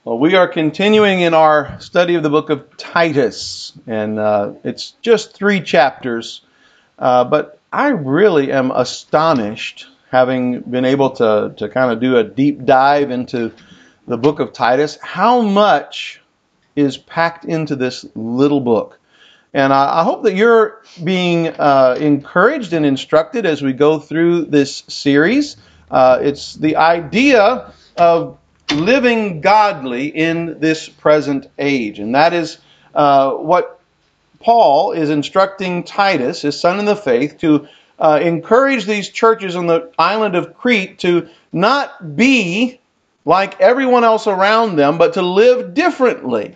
Well, we are continuing in our study of the book of Titus, and it's just 3 chapters, but I really am astonished, having been able to kind of do a deep dive into the book of Titus, how much is packed into this little book. And I hope that you're being encouraged and instructed as we go through this series. It's the idea of living godly in this present age. And that is what Paul is instructing Titus, his son in the faith, to encourage these churches on the island of Crete to not be like everyone else around them, but to live differently.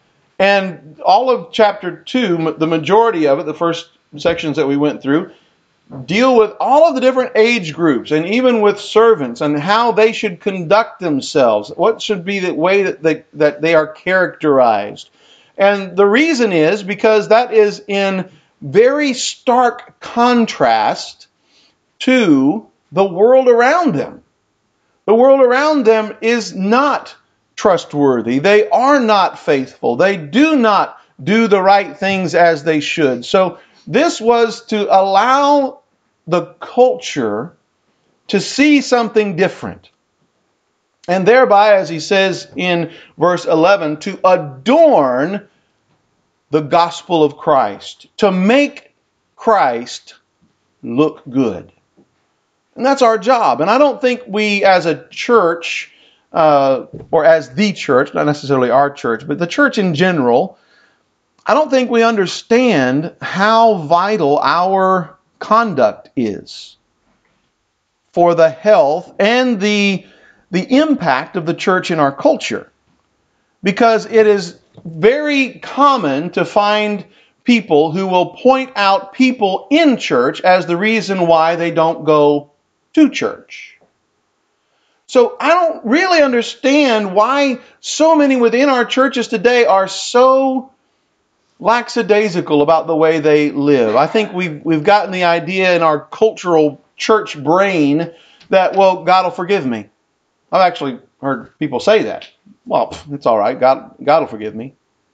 And all of chapter 2, the majority of it, the first sections that we went through, deal with all of the different age groups and even with servants and how they should conduct themselves. What should be the way that they are characterized. And the reason is because that is in very stark contrast to the world around them. The world around them is not trustworthy. They are not faithful. They do not do the right things as they should. So this was to allow the culture to see something different. And thereby, as he says in verse 11, to adorn the gospel of Christ, to make Christ look good. And that's our job. And I don't think we as a church, or as the church, not necessarily our church, but the church in general, I don't think we understand how vital our conduct is for the health and the impact of the church in our culture. Because it is very common to find people who will point out people in church as the reason why they don't go to church. So I don't really understand why so many within our churches today are so lackadaisical about the way they live. I think we've gotten the idea in our cultural church brain that, well, God will forgive me. I've actually heard people say that. Well, it's all right. God will forgive me.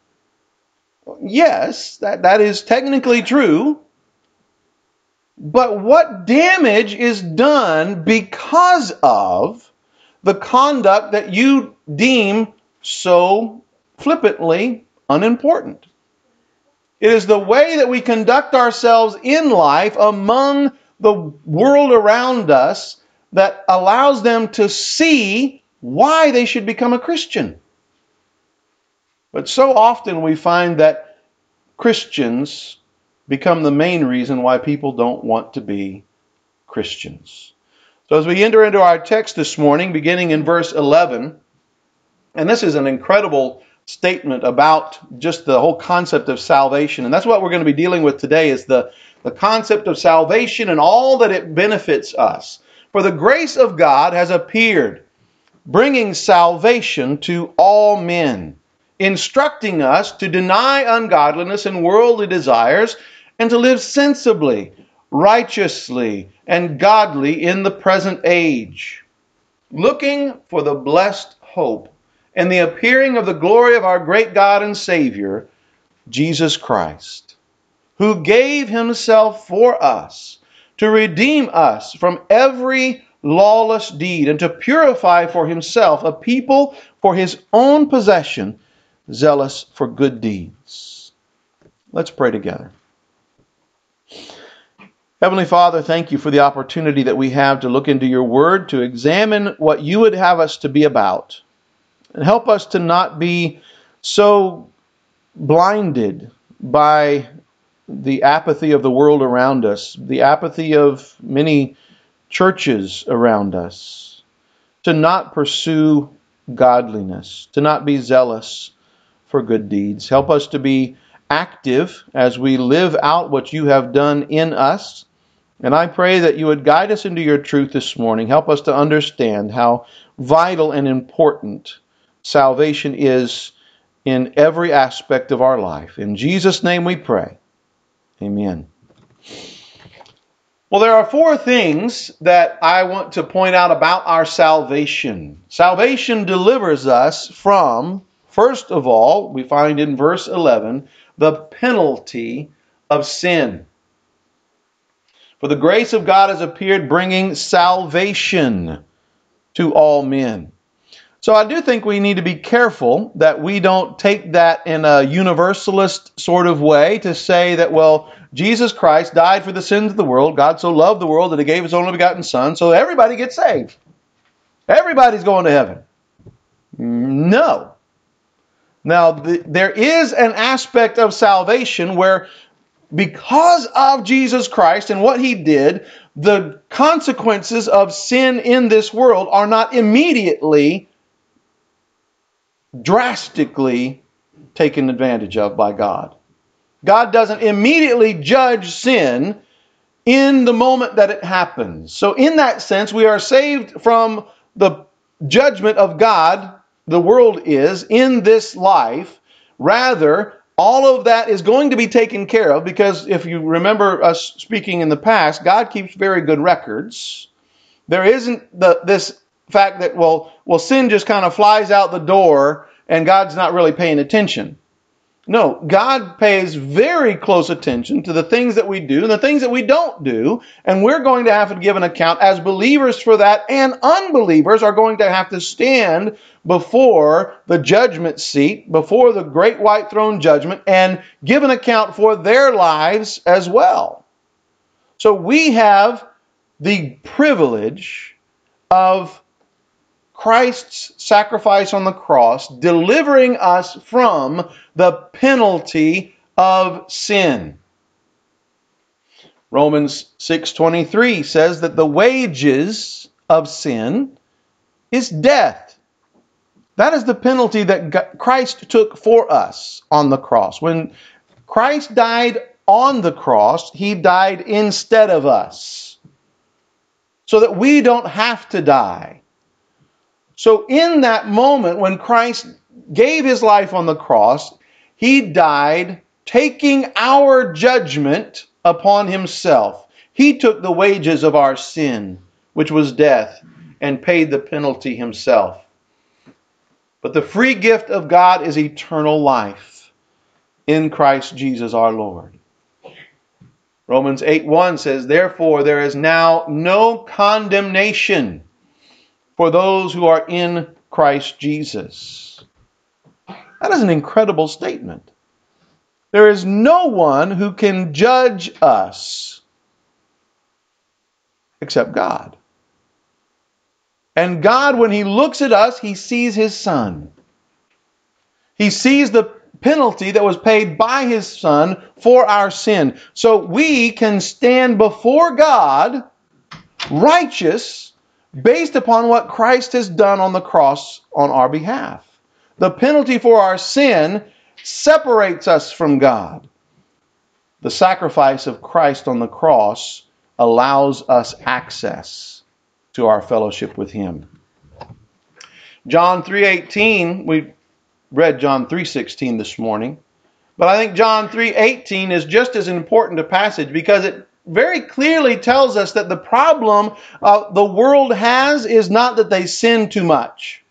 Yes, that is technically true. But what damage is done because of the conduct that you deem so flippantly unimportant? It is the way that we conduct ourselves in life among the world around us that allows them to see why they should become a Christian. But so often we find that Christians become the main reason why people don't want to be Christians. So as we enter into our text this morning, beginning in verse 11, and this is an incredible statement about just the whole concept of salvation. And that's what we're going to be dealing with today, is the concept of salvation and all that it benefits us. For the grace of God has appeared, bringing salvation to all men, instructing us to deny ungodliness and worldly desires, and to live sensibly, righteously, and godly in the present age, looking for the blessed hope and the appearing of the glory of our great God and Savior, Jesus Christ, who gave himself for us to redeem us from every lawless deed and to purify for himself a people for his own possession, zealous for good deeds. Let's pray together. Heavenly Father, thank you for the opportunity that we have to look into your word, to examine what you would have us to be about. And help us to not be so blinded by the apathy of the world around us, the apathy of many churches around us, to not pursue godliness, to not be zealous for good deeds. Help us to be active as we live out what you have done in us. And I pray that you would guide us into your truth this morning. Help us to understand how vital and important salvation is in every aspect of our life. In Jesus' name we pray. Amen. Well, there are four things that I want to point out about our salvation. Salvation delivers us from, first of all, we find in verse 11, the penalty of sin. For the grace of God has appeared, bringing salvation to all men. So I do think we need to be careful that we don't take that in a universalist sort of way to say that, well, Jesus Christ died for the sins of the world. God so loved the world that He gave His only begotten Son, so everybody gets saved. Everybody's going to heaven. No. Now, there is an aspect of salvation where, because of Jesus Christ and what He did, the consequences of sin in this world are not immediately drastically taken advantage of by God. God doesn't immediately judge sin in the moment that it happens. So in that sense, we are saved from the judgment of God, the world is, in this life. Rather, all of that is going to be taken care of, because if you remember us speaking in the past, God keeps very good records. There isn't this fact that, well, sin just kind of flies out the door and God's not really paying attention. No, God pays very close attention to the things that we do and the things that we don't do, and we're going to have to give an account as believers for that, and unbelievers are going to have to stand before the judgment seat, before the great white throne judgment, and give an account for their lives as well. So we have the privilege of Christ's sacrifice on the cross, delivering us from the penalty of sin. Romans 6:23 says that the wages of sin is death. That is the penalty that Christ took for us on the cross. When Christ died on the cross, He died instead of us, so that we don't have to die. So in that moment when Christ gave His life on the cross, He died taking our judgment upon Himself. He took the wages of our sin, which was death, and paid the penalty Himself. But the free gift of God is eternal life in Christ Jesus our Lord. Romans 8:1 says, "Therefore there is now no condemnation for those who are in Christ Jesus." That is an incredible statement. There is no one who can judge us except God. And God, when He looks at us, He sees His Son. He sees the penalty that was paid by His Son for our sin. So we can stand before God righteous based upon what Christ has done on the cross on our behalf. The penalty for our sin separates us from God. The sacrifice of Christ on the cross allows us access to our fellowship with Him. John 3:18, we read John 3:16 this morning, but I think John 3:18 is just as important a passage, because it very clearly tells us that the problem the world has is not that they sin too much.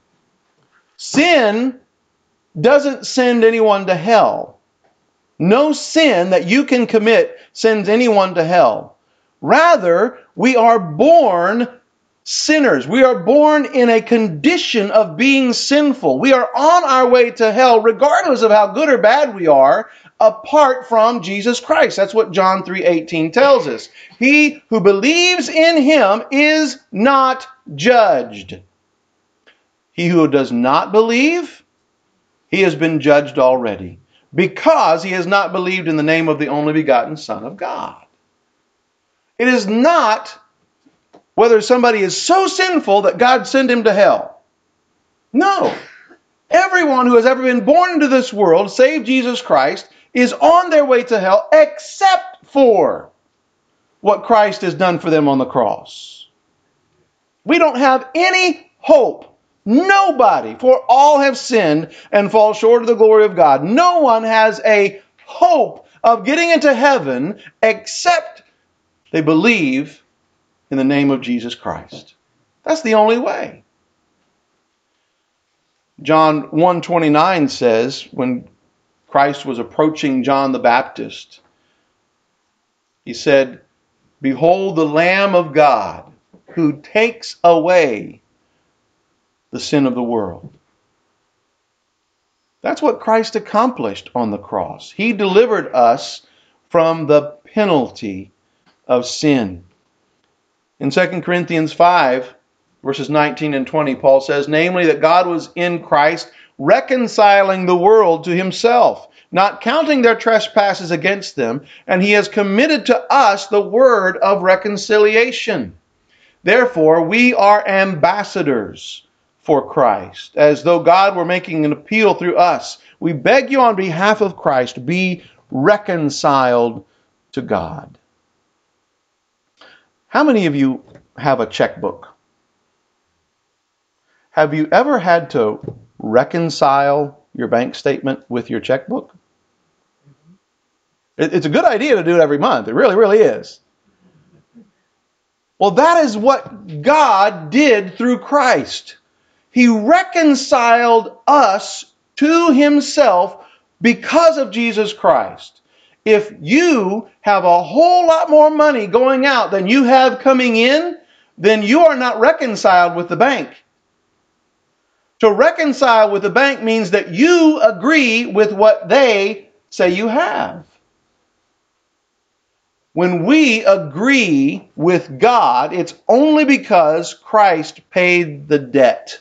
Sin doesn't send anyone to hell. No sin that you can commit sends anyone to hell. Rather, we are born sinners. We are born in a condition of being sinful. We are on our way to hell regardless of how good or bad we are, apart from Jesus Christ. That's what John 3:18 tells us. He who believes in Him is not judged. He who does not believe, he has been judged already, because he has not believed in the name of the only begotten Son of God. It is not whether somebody is so sinful that God sent him to hell. No. Everyone who has ever been born into this world, save Jesus Christ, is on their way to hell, except for what Christ has done for them on the cross. We don't have any hope. Nobody, for all have sinned and fall short of the glory of God. No one has a hope of getting into heaven except They believe in the name of Jesus Christ. That's the only way. John 1:29 says, when Christ was approaching John the Baptist, he said, "Behold the Lamb of God who takes away the sin of the world." That's what Christ accomplished on the cross. He delivered us from the penalty of sin. In 2 Corinthians 5, verses 19 and 20, Paul says, "Namely, that God was in Christ, reconciling the world to himself, not counting their trespasses against them, and he has committed to us the word of reconciliation. Therefore, we are ambassadors for Christ, as though God were making an appeal through us. We beg you on behalf of Christ, be reconciled to God." How many of you have a checkbook? Have you ever had to reconcile your bank statement with your checkbook? It's a good idea to do it every month. It really, really is. Well, that is what God did through Christ. He reconciled us to himself because of Jesus Christ. If you have a whole lot more money going out than you have coming in, then you are not reconciled with the bank. To reconcile with the bank means that you agree with what they say you have. When we agree with God, it's only because Christ paid the debt.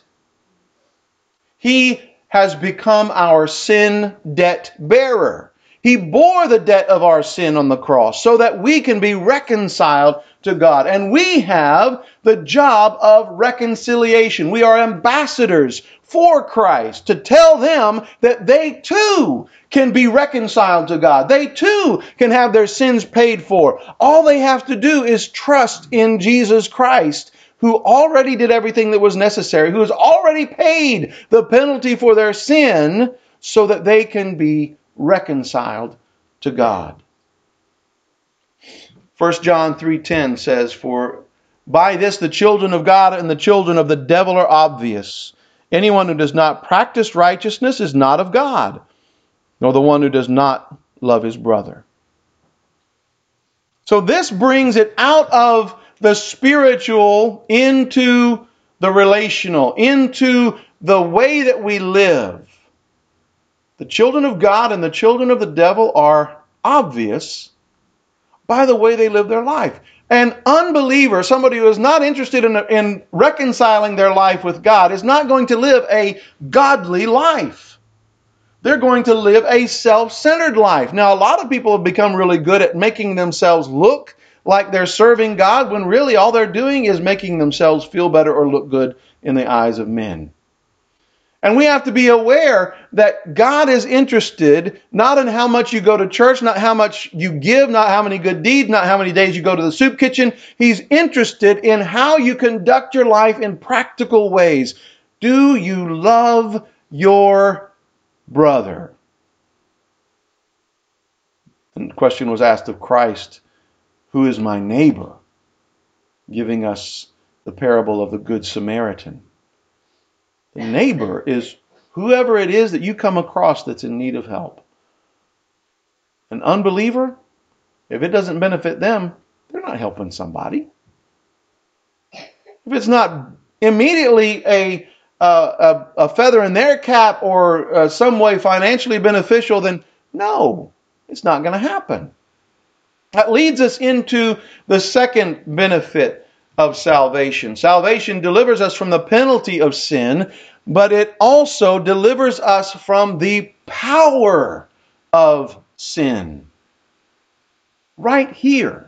He has become our sin debt bearer. He bore the debt of our sin on the cross so that we can be reconciled to God. And we have the job of reconciliation. We are ambassadors for Christ to tell them that they too can be reconciled to God. They too can have their sins paid for. All they have to do is trust in Jesus Christ, who already did everything that was necessary, who has already paid the penalty for their sin so that they can be reconciled to God. 1 John 3:10 says, "For by this the children of God and the children of the devil are obvious. Anyone who does not practice righteousness is not of God, nor the one who does not love his brother." So this brings it out of the spiritual into the relational, into the way that we live. The children of God and the children of the devil are obvious by the way they live their life. An unbeliever, somebody who is not interested in reconciling their life with God, is not going to live a godly life. They're going to live a self-centered life. Now, a lot of people have become really good at making themselves look like they're serving God, when really all they're doing is making themselves feel better or look good in the eyes of men. And we have to be aware that God is interested not in how much you go to church, not how much you give, not how many good deeds, not how many days you go to the soup kitchen. He's interested in how you conduct your life in practical ways. Do you love your brother? And the question was asked of Christ, "Who is my neighbor?" Giving us the parable of the Good Samaritan. The neighbor is whoever it is that you come across that's in need of help. An unbeliever, if it doesn't benefit them, they're not helping somebody. If it's not immediately a feather in their cap or some way financially beneficial, then no, it's not going to happen. That leads us into the second benefit of salvation. Salvation delivers us from the penalty of sin, but it also delivers us from the power of sin. Right here,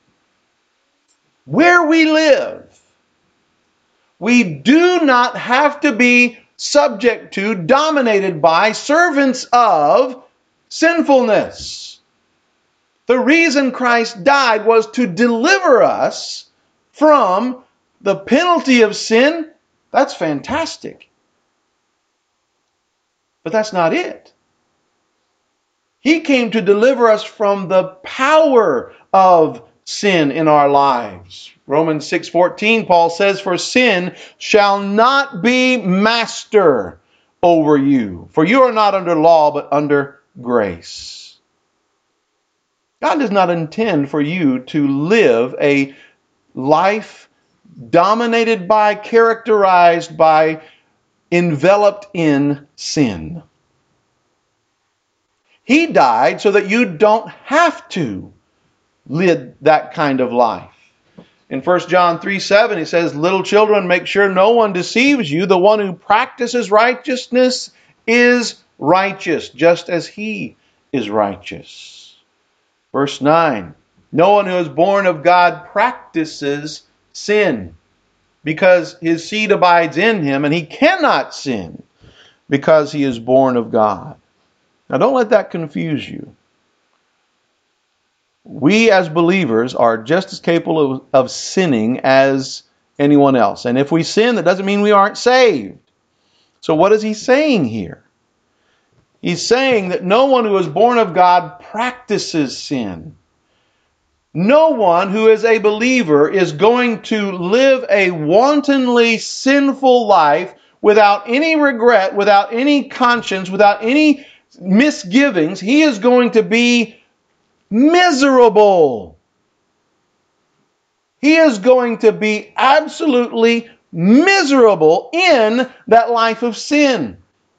where we live, we do not have to be subject to, dominated by, servants of sinfulness. The reason Christ died was to deliver us from the penalty of sin. That's fantastic. But that's not it. He came to deliver us from the power of sin in our lives. Romans 6:14, Paul says, "For sin shall not be master over you, for you are not under law, but under grace." God does not intend for you to live a life dominated by, characterized by, enveloped in sin. He died so that you don't have to live that kind of life. In 1 John 3:7, he says, "Little children, make sure no one deceives you. The one who practices righteousness is righteous, just as he is righteous." Verse 9, "No one who is born of God practices sin, because his seed abides in him, and he cannot sin because he is born of God." Now don't let that confuse you. We as believers are just as capable of sinning as anyone else. And if we sin, that doesn't mean we aren't saved. So what is he saying here? He's saying that no one who is born of God practices sin. No one who is a believer is going to live a wantonly sinful life without any regret, without any conscience, without any misgivings. He is going to be miserable. He is going to be absolutely miserable in that life of sin.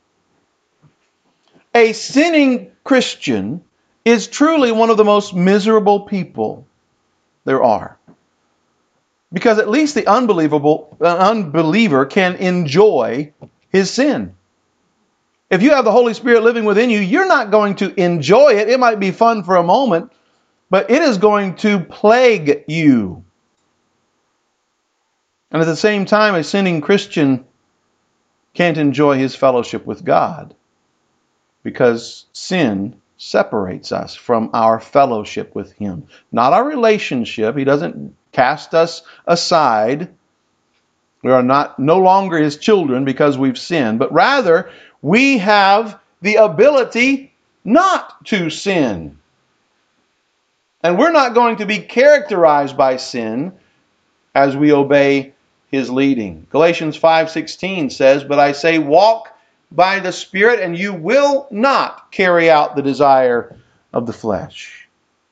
A sinning Christian is truly one of the most miserable people there are. Because at least the unbeliever can enjoy his sin. If you have the Holy Spirit living within you, you're not going to enjoy it. It might be fun for a moment, but it is going to plague you. And at the same time, a sinning Christian can't enjoy his fellowship with God, because sin separates us from our fellowship with Him. Not our relationship. He doesn't cast us aside. We are no longer His children because we've sinned, but rather we have the ability not to sin. And we're not going to be characterized by sin as we obey His leading. Galatians 5:16 says, "But I say, walk by the Spirit, and you will not carry out the desire of the flesh."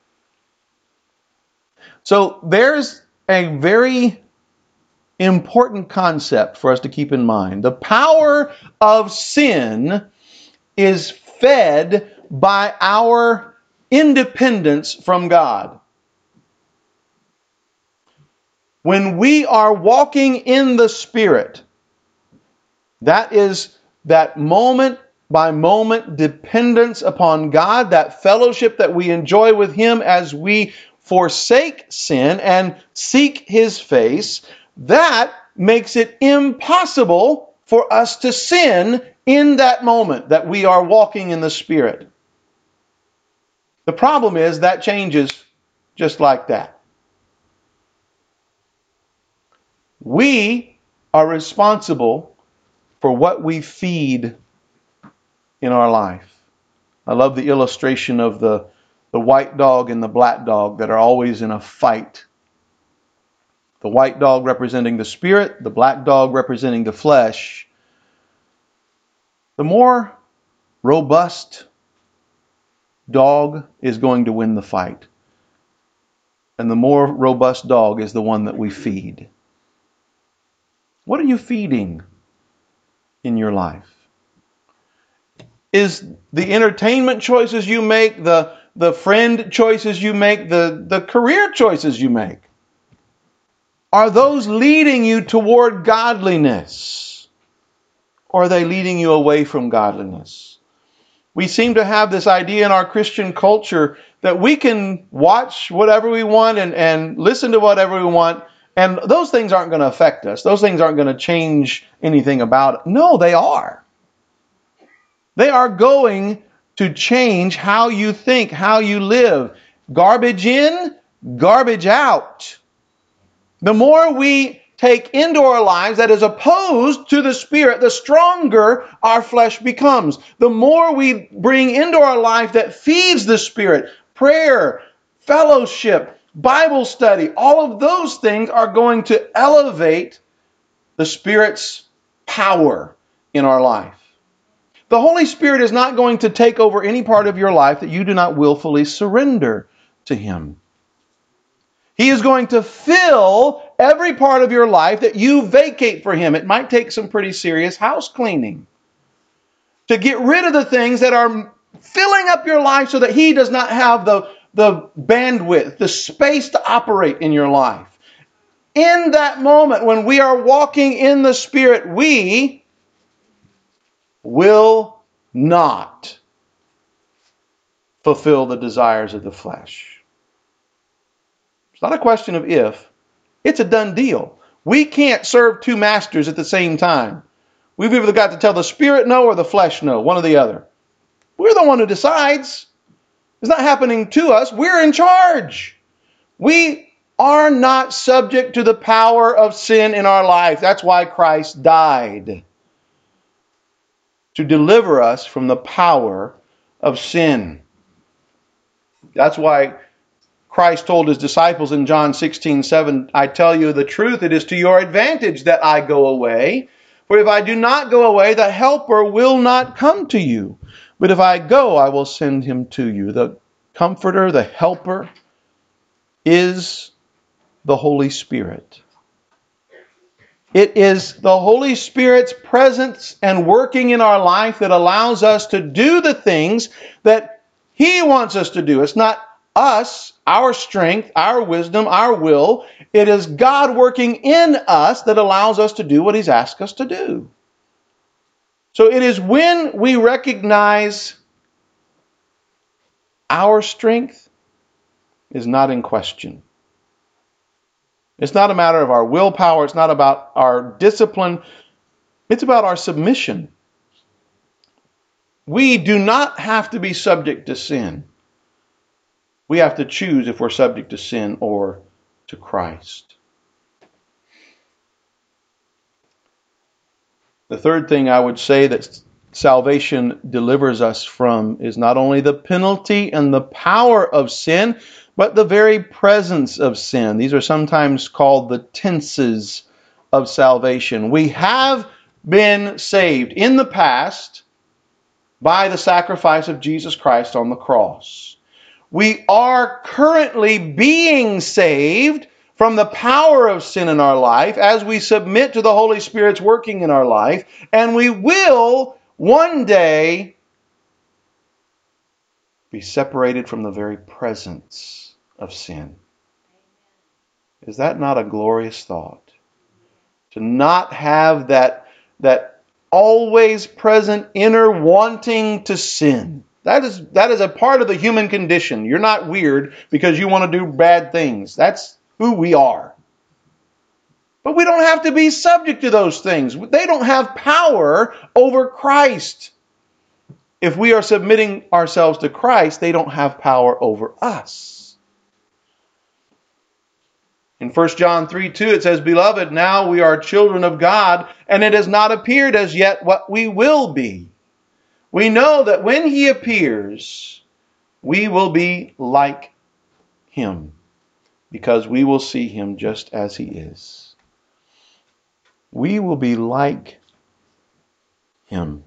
So there's a very important concept for us to keep in mind. The power of sin is fed by our independence from God. When we are walking in the Spirit, that is that moment by moment dependence upon God, that fellowship that we enjoy with Him as we forsake sin and seek His face, that makes it impossible for us to sin in that moment that we are walking in the Spirit. The problem is that changes just like that. We are responsible for what we feed in our life. I love the illustration of the white dog and the black dog that are always in a fight. The white dog representing the spirit, the black dog representing the flesh. The more robust dog is going to win the fight. And the more robust dog is the one that we feed. What are you feeding in your life? Is the entertainment choices you make, the friend choices you make, the career choices you make, are those leading you toward godliness? Or are they leading you away from godliness? We seem to have this idea in our Christian culture that we can watch whatever we want and listen to whatever we want, and those things aren't going to affect us. Those things aren't going to change anything about it. No, they are. They are going to change how you think, how you live. Garbage in, garbage out. The more we take into our lives that is opposed to the Spirit, the stronger our flesh becomes. The more we bring into our life that feeds the Spirit, prayer, fellowship, Bible study, all of those things are going to elevate the Spirit's power in our life. The Holy Spirit is not going to take over any part of your life that you do not willfully surrender to Him. He is going to fill every part of your life that you vacate for Him. It might take some pretty serious house cleaning to get rid of the things that are filling up your life so that He does not have the bandwidth, the space to operate in your life. In that moment when we are walking in the Spirit, we will not fulfill the desires of the flesh. It's not a question of if, it's a done deal. We can't serve two masters at the same time. We've either got to tell the Spirit no or the flesh no, one or the other. We're the one who decides. It's not happening to us. We're in charge. We are not subject to the power of sin in our life. That's why Christ died. To deliver us from the power of sin. That's why Christ told His disciples in John 16:7, I tell you the truth, it is to your advantage that I go away. For if I do not go away, the Helper will not come to you. But if I go, I will send Him to you. The Comforter, the Helper, is the Holy Spirit. It is the Holy Spirit's presence and working in our life that allows us to do the things that He wants us to do. It's not us, our strength, our wisdom, our will. It is God working in us that allows us to do what He's asked us to do. So it is when we recognize our strength is not in question. It's not a matter of our willpower. It's not about our discipline. It's about our submission. We do not have to be subject to sin. We have to choose if we're subject to sin or to Christ. The third thing I would say that salvation delivers us from is not only the penalty and the power of sin, but the very presence of sin. These are sometimes called the tenses of salvation. We have been saved in the past by the sacrifice of Jesus Christ on the cross. We are currently being saved from the power of sin in our life as we submit to the Holy Spirit's working in our life, and we will one day be separated from the very presence of sin. Is that not a glorious thought? To not have that always present inner wanting to sin. That is a part of the human condition. You're not weird because you want to do bad things. That's who we are. But we don't have to be subject to those things. They don't have power over Christ. If we are submitting ourselves to Christ, they don't have power over us. In 1 John 3:2 it says, Beloved, now we are children of God, and it has not appeared as yet what we will be. We know that when He appears, we will be like Him, because we will see Him just as He is. We will be like Him.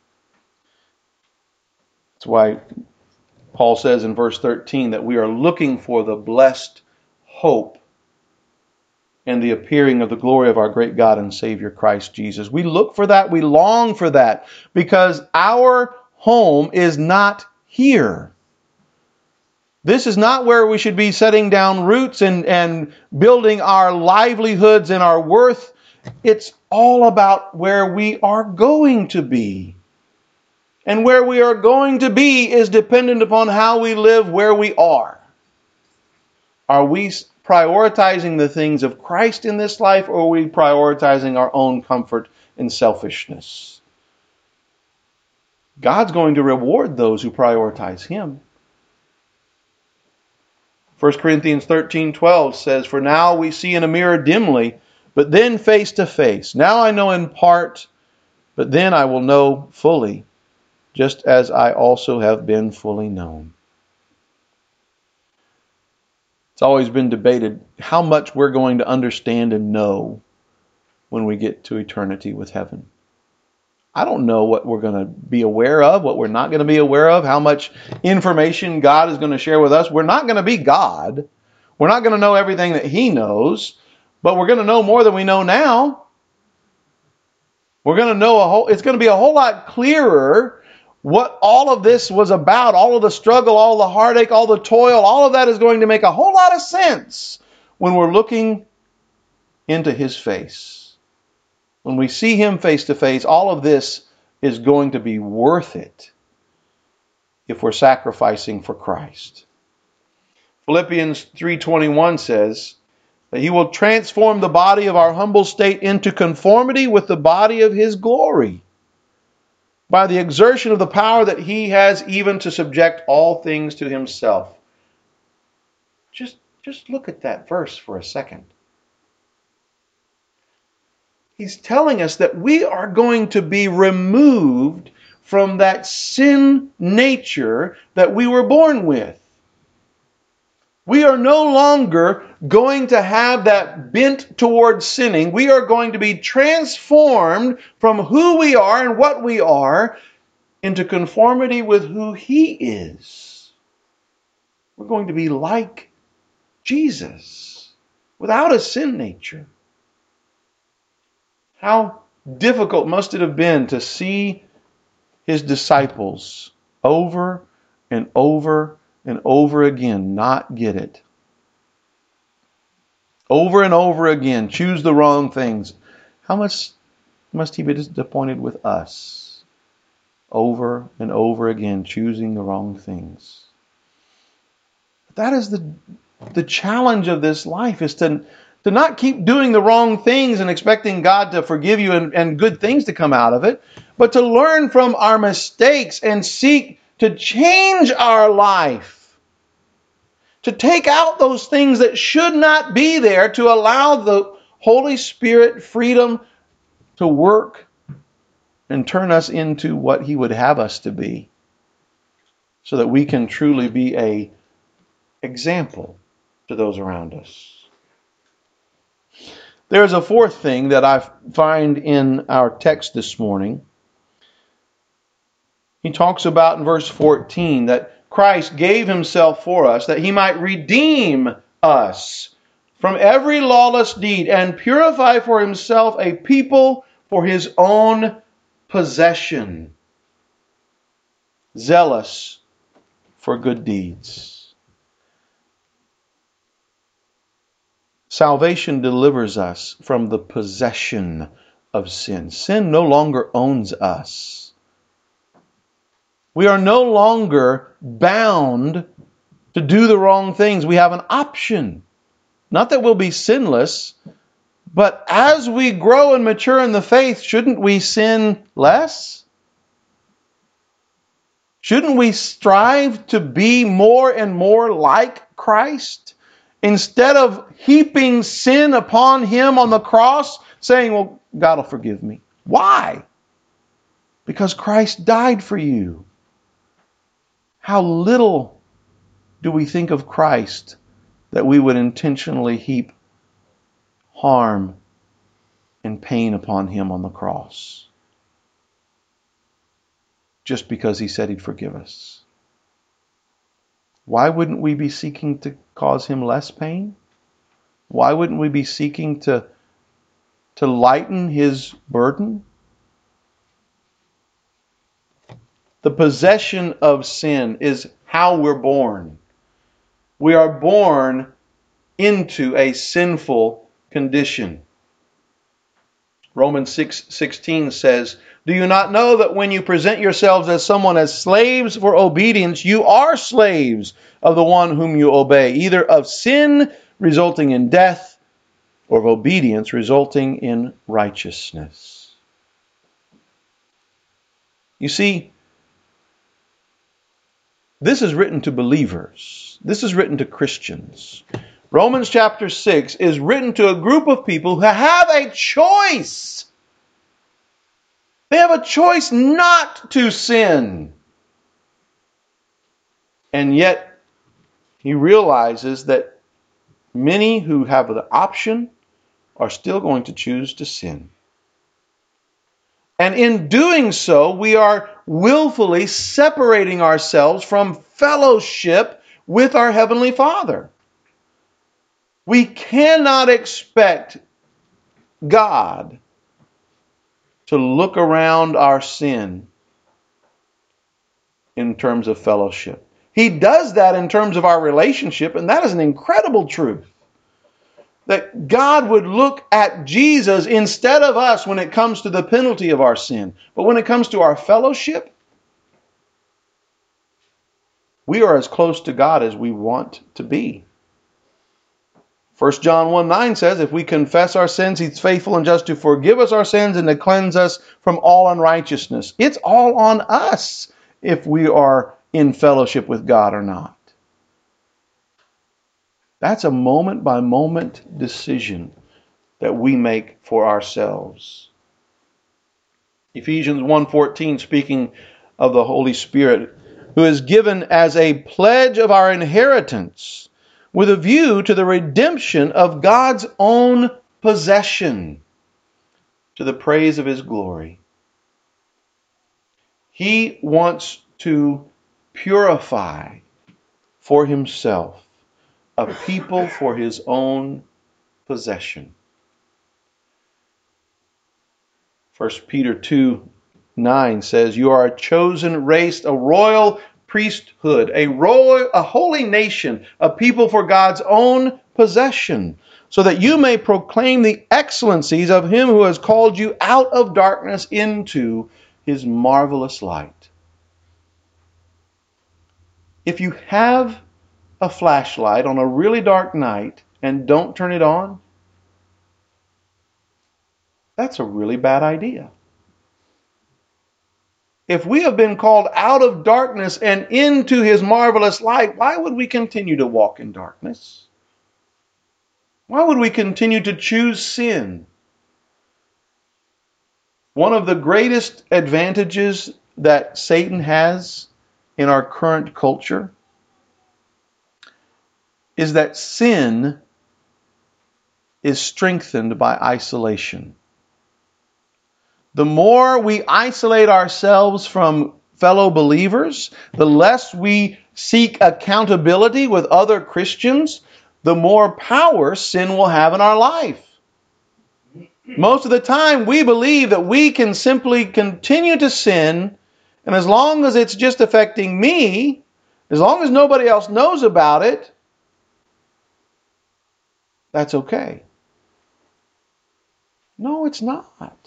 That's why Paul says in verse 13 that we are looking for the blessed hope and the appearing of the glory of our great God and Savior Christ Jesus. We look for that, we long for that, because our home is not here. This is not where we should be setting down roots and building our livelihoods and our worth. It's all about where we are going to be. And where we are going to be is dependent upon how we live where we are. Are we prioritizing the things of Christ in this life, or are we prioritizing our own comfort and selfishness? God's going to reward those who prioritize Him. 1 Corinthians 13:12 says, For now we see in a mirror dimly, but then face to face. Now I know in part, but then I will know fully, just as I also have been fully known. It's always been debated how much we're going to understand and know when we get to eternity with heaven. I don't know what we're going to be aware of, what we're not going to be aware of, how much information God is going to share with us. We're not going to be God. We're not going to know everything that He knows, but we're going to know more than we know now. We're going to know it's going to be a whole lot clearer what all of this was about, all of the struggle, all the heartache, all the toil, all of that is going to make a whole lot of sense when we're looking into His face. When we see Him face to face, all of this is going to be worth it if we're sacrificing for Christ. Philippians 3:21 says that He will transform the body of our humble state into conformity with the body of His glory, by the exertion of the power that He has even to subject all things to Himself. Just look at that verse for a second. He's telling us that we are going to be removed from that sin nature that we were born with. We are no longer going to have that bent towards sinning. We are going to be transformed from who we are and what we are into conformity with who He is. We're going to be like Jesus without a sin nature. How difficult must it have been to see His disciples over and over and over again not get it. Over and over again choose the wrong things. How much must He be disappointed with us? Over and over again choosing the wrong things. That is the challenge of this life, is to not keep doing the wrong things and expecting God to forgive you and good things to come out of it, but to learn from our mistakes and seek to change our life. To take out those things that should not be there, to allow the Holy Spirit freedom to work and turn us into what He would have us to be, so that we can truly be an example to those around us. There's a fourth thing that I find in our text this morning. He talks about in verse 14 that Christ gave Himself for us, that He might redeem us from every lawless deed and purify for Himself a people for His own possession, zealous for good deeds. Salvation delivers us from the possession of sin. Sin no longer owns us. We are no longer bound to do the wrong things. We have an option. Not that we'll be sinless, but as we grow and mature in the faith, shouldn't we sin less? Shouldn't we strive to be more and more like Christ? Instead of heaping sin upon Him on the cross, saying, well, God will forgive me. Why? Because Christ died for you. How little do we think of Christ that we would intentionally heap harm and pain upon Him on the cross, just because He said He'd forgive us. Why wouldn't we be seeking to cause Him less pain? Why wouldn't we be seeking to lighten His burden? The possession of sin is how we're born. We are born into a sinful condition. Romans 6:16 says, do you not know that when you present yourselves as someone as slaves for obedience, you are slaves of the one whom you obey, either of sin resulting in death or of obedience resulting in righteousness? You see, this is written to believers. This is written to Christians. Romans chapter 6 is written to a group of people who have a choice. They have a choice not to sin. And yet, he realizes that many who have the option are still going to choose to sin. And in doing so, we are willfully separating ourselves from fellowship with our Heavenly Father. We cannot expect God to look around our sin in terms of fellowship. He does that in terms of our relationship, and that is an incredible truth. That God would look at Jesus instead of us when it comes to the penalty of our sin. But when it comes to our fellowship, we are as close to God as we want to be. 1 John 1:9 says, if we confess our sins, He's faithful and just to forgive us our sins and to cleanse us from all unrighteousness. It's all on us if we are in fellowship with God or not. That's a moment-by-moment decision that we make for ourselves. Ephesians 1:14, speaking of the Holy Spirit, who is given as a pledge of our inheritance with a view to the redemption of God's own possession, to the praise of His glory. He wants to purify for Himself a people for His own possession. 1 Peter 2:9 says, you are a chosen race, a royal priesthood, a holy nation, a people for God's own possession, so that you may proclaim the excellencies of Him who has called you out of darkness into His marvelous light. If you have a flashlight on a really dark night and don't turn it on, that's a really bad idea. If we have been called out of darkness and into His marvelous light, why would we continue to walk in darkness? Why would we continue to choose sin? One of the greatest advantages that Satan has in our current culture is that sin is strengthened by isolation. The more we isolate ourselves from fellow believers, the less we seek accountability with other Christians, the more power sin will have in our life. Most of the time, we believe that we can simply continue to sin, and as long as it's just affecting me, as long as nobody else knows about it, that's okay. No, it's not.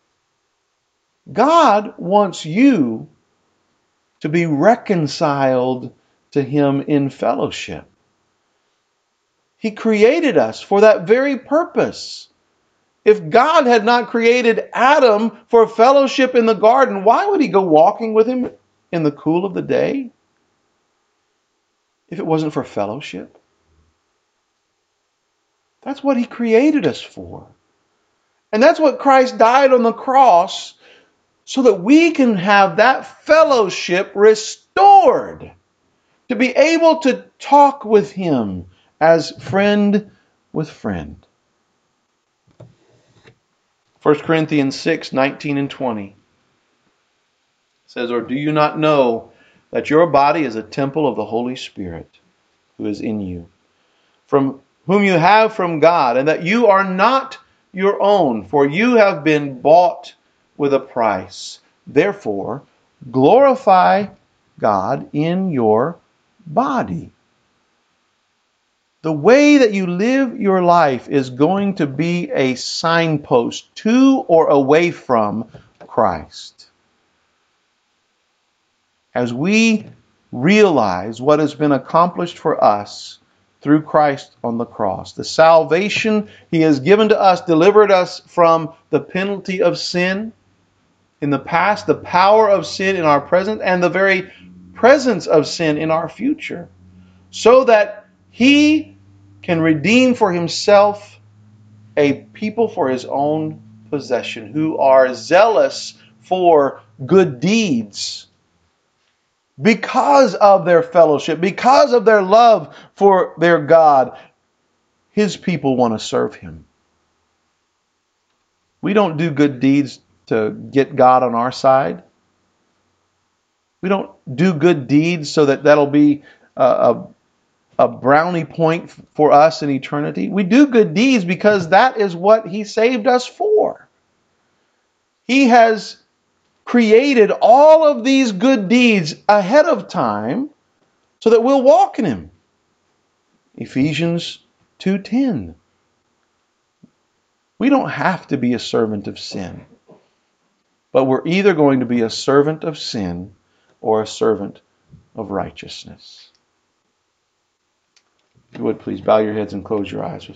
God wants you to be reconciled to Him in fellowship. He created us for that very purpose. If God had not created Adam for fellowship in the garden, why would He go walking with him in the cool of the day? If it wasn't for fellowship. That's what He created us for. And that's what Christ died on the cross, so that we can have that fellowship restored, to be able to talk with Him as friend with friend. 1 Corinthians 6:19 and 20 says, or do you not know that your body is a temple of the Holy Spirit who is in you, from whom you have from God, and that you are not your own, for you have been bought with a price. Therefore, glorify God in your body. The way that you live your life is going to be a signpost to or away from Christ. As we realize what has been accomplished for us through Christ on the cross, the salvation He has given to us, delivered us from the penalty of sin in the past, the power of sin in our present, and the very presence of sin in our future, so that He can redeem for Himself a people for His own possession, who are zealous for good deeds because of their fellowship, because of their love for their God. His people want to serve Him. We don't do good deeds to get God on our side. We don't do good deeds so that that'll be a brownie point for us in eternity. We do good deeds because that is what He saved us for. He has created all of these good deeds ahead of time so that we'll walk in Him. Ephesians 2:10. We don't have to be a servant of sin, but we're either going to be a servant of sin or a servant of righteousness. If you would, please bow your heads and close your eyes.